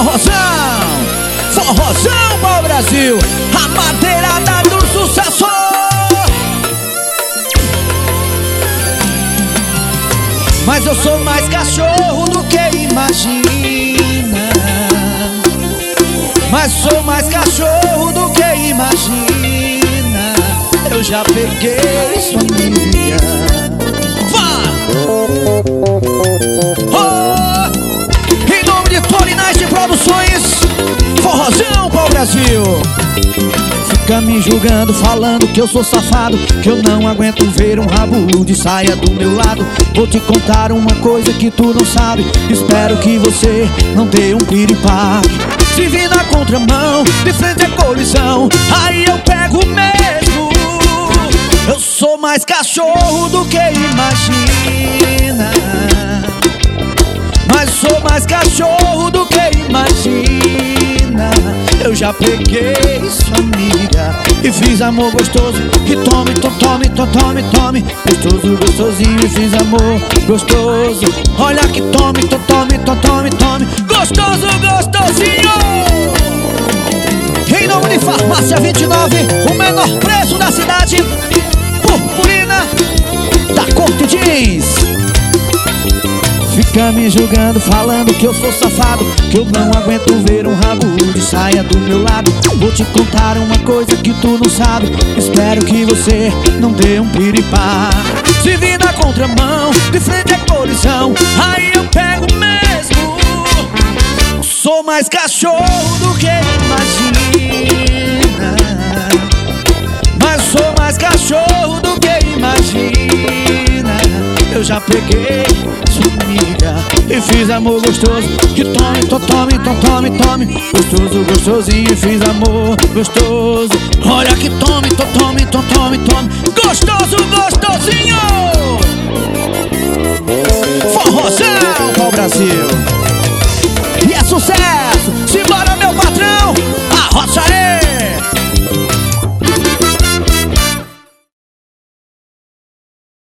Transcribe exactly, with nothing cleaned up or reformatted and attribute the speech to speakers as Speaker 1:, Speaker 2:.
Speaker 1: Forrozão, forrozão para o Brasil, a madeirada do sucesso. Mas eu sou mais cachorro do que imagina. Mas sou mais cachorro do que imagina. Eu já peguei sua amiga. Vá! Oh! Em nome de Torinais de Produções, forrozão para o Brasil. Fica me julgando, falando que eu sou safado, que eu não aguento ver um rabo de saia do meu lado. Vou te contar uma coisa que tu não sabe, espero que você não dê um piripaque. Se vir na contramão, de frente é colisão, aí eu pego mesmo. Eu sou mais cachorro do que imagina. Mas sou mais cachorro do que imagina. Eu já peguei sua amiga e fiz amor gostoso. E tome, to, tome, to, tome, tome. Gostoso, gostosinho e fiz amor gostoso. Olha que tome, to, tome, to, tome, tome. Gostoso, gostosinho. Em nome de Farmácia vinte e nove, o menor preço da cidade. Purpurina da Corte Jeans. Fica me julgando, falando que eu sou safado, que eu não aguento ver um rabo de saia do meu lado. Vou te contar uma coisa que tu não sabe, espero que você não dê um piripá. Se vir na contramão, de frente é colisão, aí eu pego mesmo. Sou mais cachorro do que imagina. Mas sou mais cachorro do que imagina. Eu já peguei sua amiga e fiz amor gostoso. Que tome, to, tome, to, tome, tome. Gostoso, gostosinho e fiz amor gostoso. Olha que tome, to, tome, to, tome, tome. Gostoso.